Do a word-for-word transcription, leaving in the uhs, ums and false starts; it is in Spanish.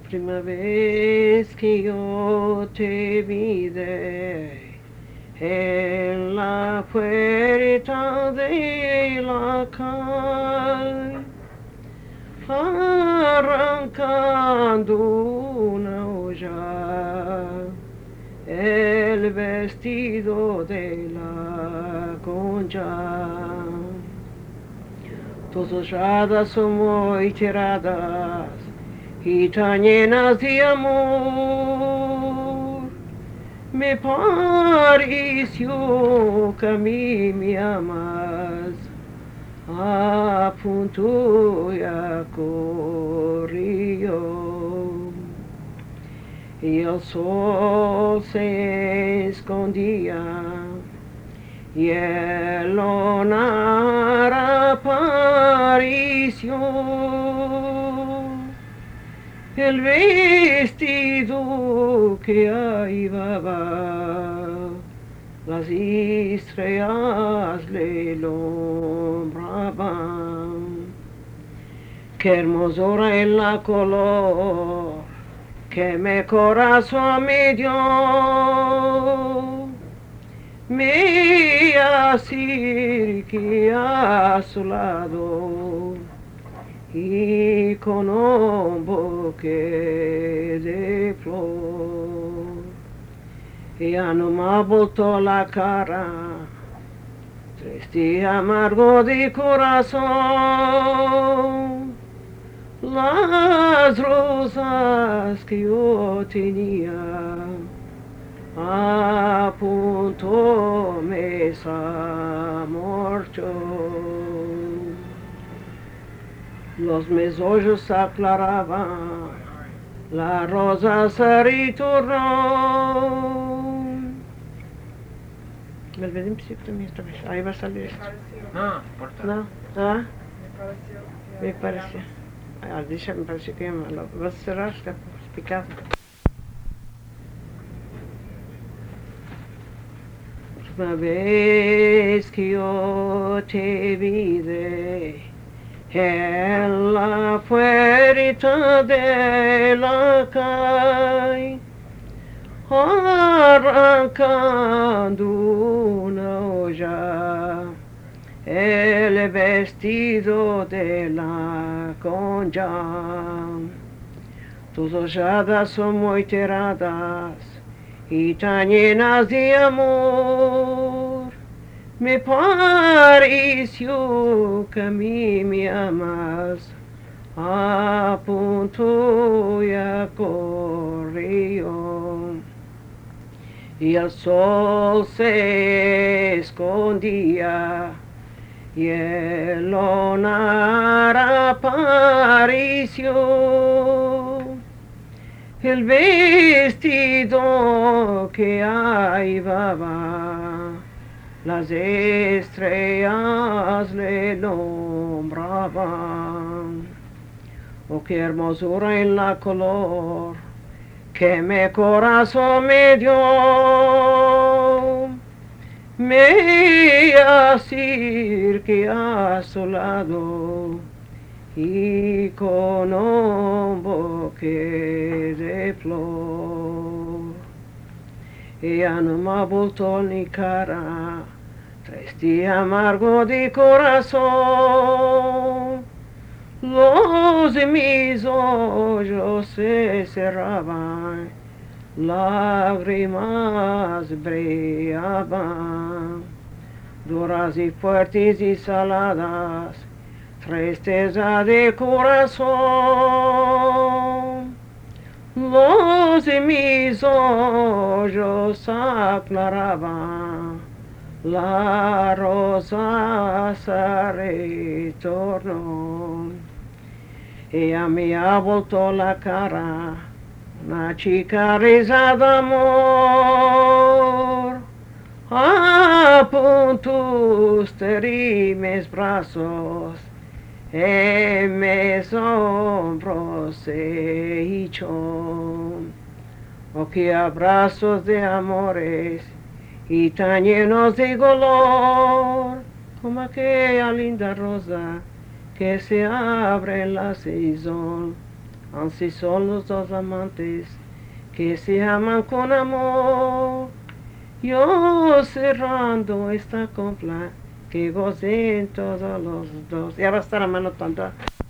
Prima vez que yo te vi en la puerta de la calle, arrancando una olla, el vestido de la concha. Tus hojadas son muy tiradas y tan llenas de amor. Me pareció que a mí me amas, a punto ya corrió. Y el sol se escondía y el lunar apareció. El vestido que llevaba, las estrellas le alumbraban. Qué hermosura en la color que mi corazón me dio. Me acerqué a su lado y con un buque de flor. Ella no me voltó la cara, triste y amargo de corazón. Las rosas que yo tenía a punto me se marchó. Los mis ojos se aclaraban, la rosa se retornó. Me olvidé un principio de otra vez. Ahí va a salir esto. No, importa. No, ¿ah? Me pareció que Me pareció. Ah, dice, me pareció que lo vas a cerrar, está picado. Una vez que yo te vi en la puerta de la calle, arrancando una olla, el vestido de la concha. Tus hojadas son muy tiradas y tan llenas de amor. Me pareció que a mí me amas, a punto ya corrió. Y el sol se escondía y el lunar apareció. El vestido que llevaba, las estrellas le alumbraban. Oh, qué hermosura en la color que mi corazón me dio. Me acerqué a su lado y con un buque de flor. Ella no me voltó ni cara, triste y amargo de corazón. Los de mis ojos se cerraban, lágrimas brillaban, duras y fuertes y saladas, tristeza de corazón. Los de mis ojos aclaraban, la rosa se retornó. Ella me ha vuelto la cara, una chica risa de amor. A punto de mis brazos, en mis hombros se echó. Oh, qué abrazos de amores y tan llenos de color, como aquella linda rosa que se abre en la saison. Así son los dos amantes que se aman con amor. Yo cerrando esta copla que gocen todos los dos. Ya va a estar a mano tonta.